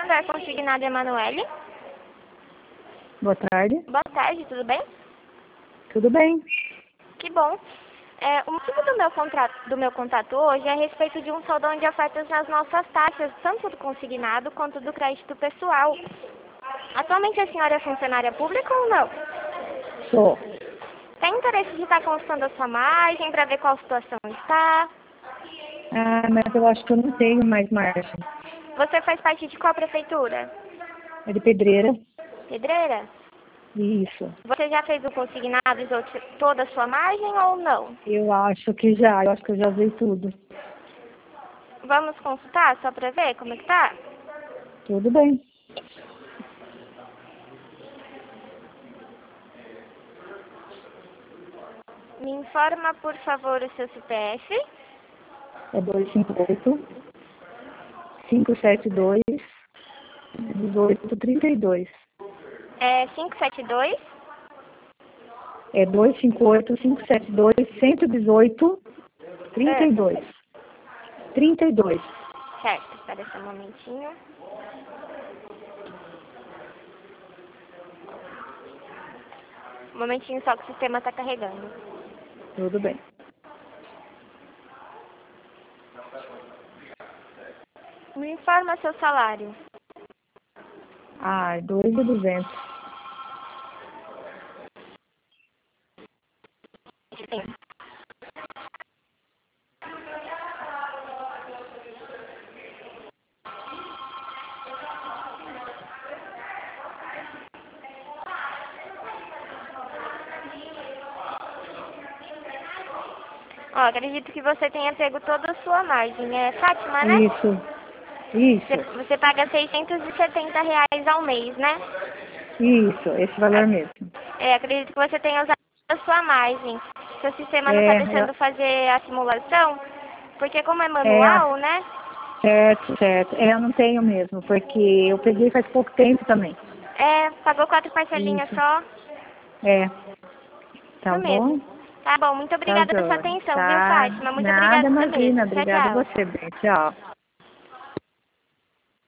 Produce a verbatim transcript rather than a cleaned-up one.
café consignado Emanuele. Boa tarde. Boa tarde, tudo bem? Tudo bem? Que bom. É, o motivo do meu, contrato, do meu contato hoje é a respeito de um saldão de ofertas nas nossas taxas, tanto do consignado quanto do crédito pessoal. Atualmente a senhora é funcionária pública ou não? Sou. Tem interesse de estar consultando a sua margem para ver qual situação está? Ah, mas eu acho que eu não tenho mais margem. Você faz parte de qual prefeitura? É de Pedreira? Pedreira? Isso. Você já fez o consignado e usou toda a sua margem ou não? Eu acho que já. Eu acho que eu já usei tudo. Vamos consultar só para ver como é que tá? Tudo bem. Me informa, por favor, o seu C P F. É dois cinco oito, cinco sete dois, dezoito trinta e dois. É cinco sete dois? É dois cinco oito, cinco sete dois, cento e dezoito, trinta e dois. trinta e dois. Certo, espera só um momentinho. Um momentinho só que o sistema está carregando. Tudo bem. Me informa seu salário. Ah, dois mil e duzentos. Sim. Ó, acredito que você tenha pego toda a sua margem. É Fátima, né? Isso. Isso. Você, você paga seiscentos e setenta reais ao mês, né? Isso. Esse valor mesmo. É, acredito que você tenha usado a sua margem. Seu sistema não está É, deixando fazer a simulação, porque como é é, manual, né? certo, certo. É, eu não tenho mesmo, porque eu peguei faz pouco tempo também. É, pagou quatro parcelinhas Isso. só. É. Tá Isso mesmo. bom? Tá bom, muito Tá obrigada pela sua joia. atenção, viu, Tá. Fátima? Muito Nada, obrigada imagina. mesmo. Tchau, Obrigada a tchau. você, bem. Tchau.